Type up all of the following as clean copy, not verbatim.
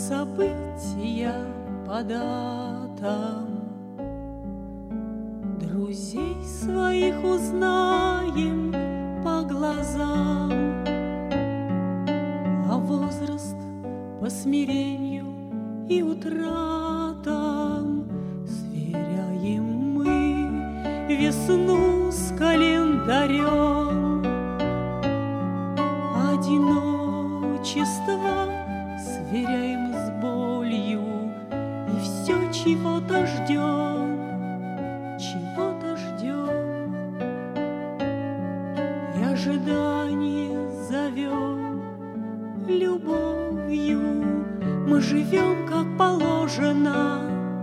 события по датам, друзей своих узнаем по глазам, а возраст по смирению и утратам сверяем мы весну с календарем. Одиночество сверяем с болью, и все чего-то ждем, чего-то ждем. И ожидание зовем любовью, мы живем как положено.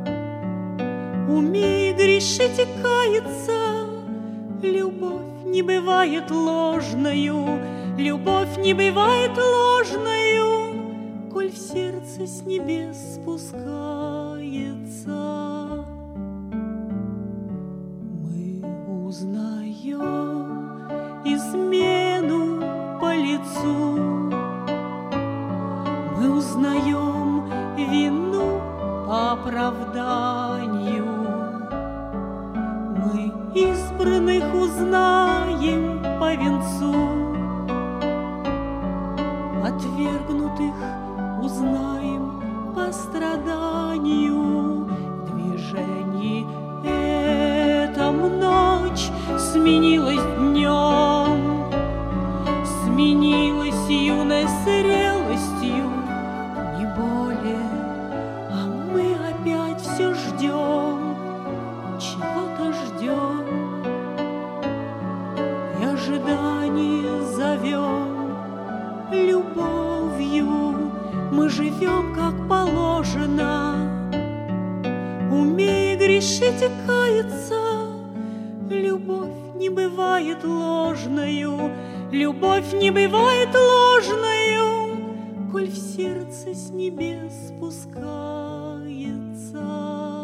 Умей грешить и каяться, любовь не бывает ложною, любовь не бывает ложною, коль в сердце с небес спускается. Мы узнаем измену по лицу, мы узнаем вину по оправданию, мы избранных узнаем по венцу, отвергнутых узнаем по страданию. В движении этом ночь сменилась днем, сменилась юной зрелостью, не более, а мы опять все ждем, чего-то ждем, и ожидание зовем любовью, мы живем как положено. Умей грешить и каяться, любовь не бывает ложною, любовь не бывает ложною, коль в сердце с небес спускается.